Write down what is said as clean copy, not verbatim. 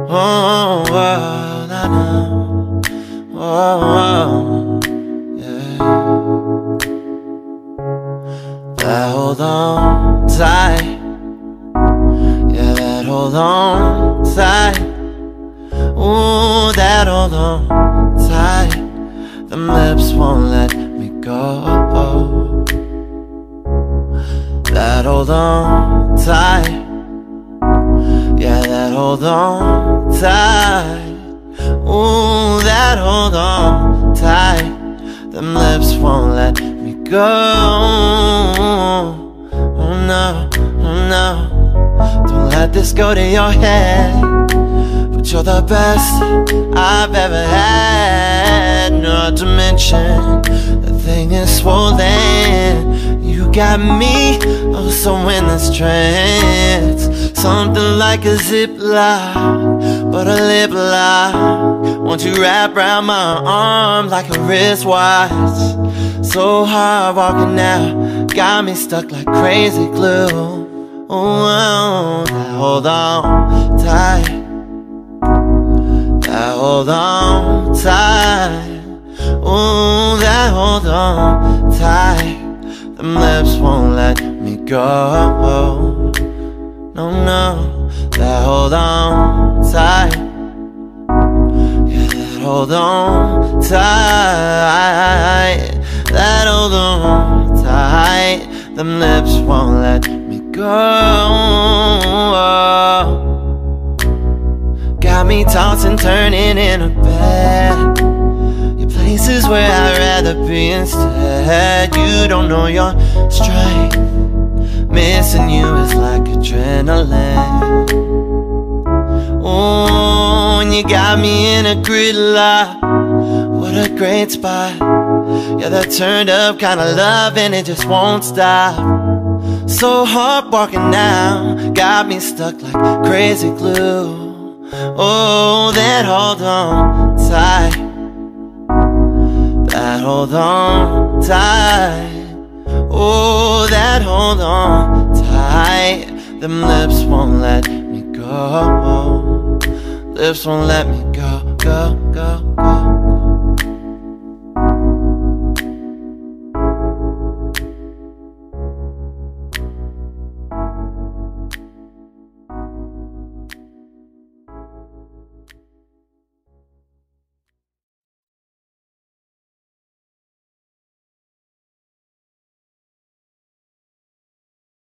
Oh, well, I know. Oh, yeah. That hold on tight. Yeah, that hold on tight. Ooh, that hold on tight. Them lips won't let me go. That hold on tight. Yeah, that hold on tight. Ooh, that hold on tight. Them lips won't let me go. Oh no, oh no. Don't let this go to your head. But you're the best I've ever had. Not to mention, the thing is swollen. You got me, oh so in this trance. Something like a zip lock, but a lip lock. Won't you wrap around my arm like a wristwatch? So hard walking now, got me stuck like crazy glue. Oh, that hold on tight. That hold on tight. Ooh, that hold on tight. Them lips won't let me go. No, no, that hold on tight. Yeah, that hold on tight. That hold on tight. Them lips won't let me go. Got me tossing, turning in a bed. Your places where I'd rather be instead. You don't know your strength. Missing you is like adrenaline. Oh, and you got me in a gridlock. What a great spot. Yeah, that turned up kind of love and it just won't stop. So hard walking now, got me stuck like crazy glue. Oh, that hold on tight. That hold on tight. Oh, that hold on tight. Them lips won't let me go. Lips won't let me go, go, go.